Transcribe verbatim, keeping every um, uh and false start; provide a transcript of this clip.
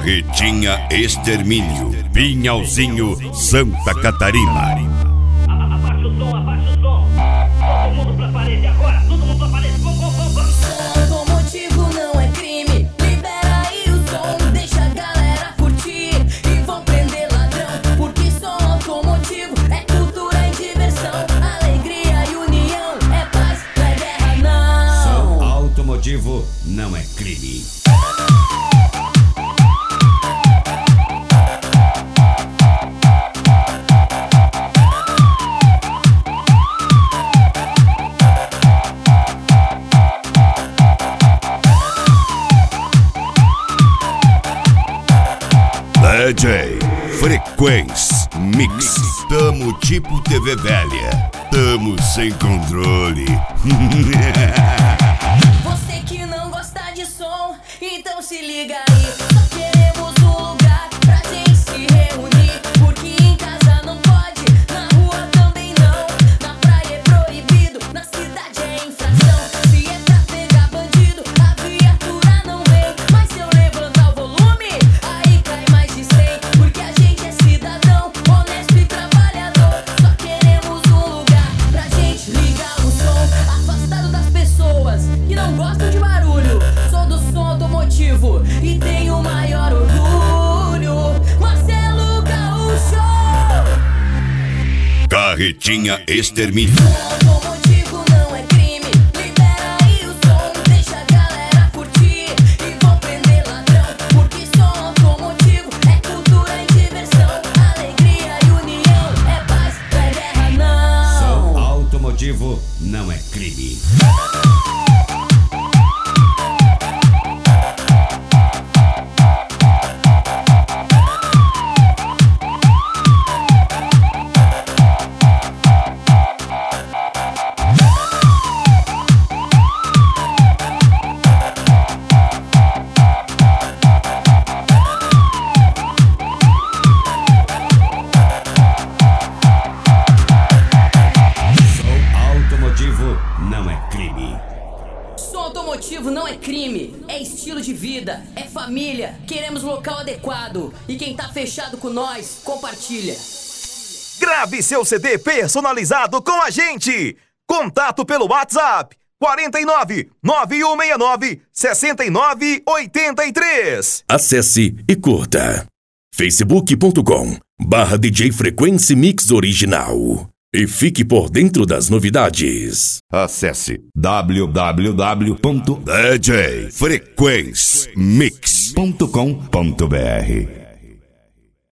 Carretinha Extermínio, Pinhalzinho, Santa Catarina. Abaixa o som, abaixa o som. Todo mundo pra parede agora, todo mundo pra parede. Vamos, vamos, vamos. Som automotivo não é crime. Libera aí o som, deixa a galera curtir. E vão prender ladrão, porque som automotivo é cultura e diversão. Alegria e união, é paz, não é guerra não. Som automotivo não é crime. D J Frequência Mix. Tamo tipo T V velha, tamo sem controle. Você que não gosta de som, então se liga aí. Só queremos um lugar pra gente se reunir. Porque em casa não pode, na rua também não. Na praia é proibido, na cidade é infração. Se é pra pegar bandido, a viatura não vem. Mas se eu levantar o volume, aí cai mais de cem. Porque a gente é cidadão, honesto e trabalhador. Só queremos um lugar pra gente ligar o som. Afastado das pessoas que não gostam de barulho. Sou do som automotivo e tenho o maior orgulho. Marcelo Gaúcho. Carretinha Extermínio. Som automotivo não é crime. Libera aí o som, deixa a galera curtir. E vão prender ladrão, porque som automotivo é cultura e diversão. Alegria e união, é paz, não é guerra não. Som automotivo não é crime. Não é crime. Som automotivo não é crime, é estilo de vida, é família. Queremos local adequado e quem tá fechado com nós, compartilha. Grave seu C D personalizado com a gente. Contato pelo WhatsApp quatro nove nove um seis nove seis nove oito três. Acesse e curta facebook ponto com barra D J Frequência Mix Original e fique por dentro das novidades. Acesse w w w ponto d j frequência mix ponto com ponto b r.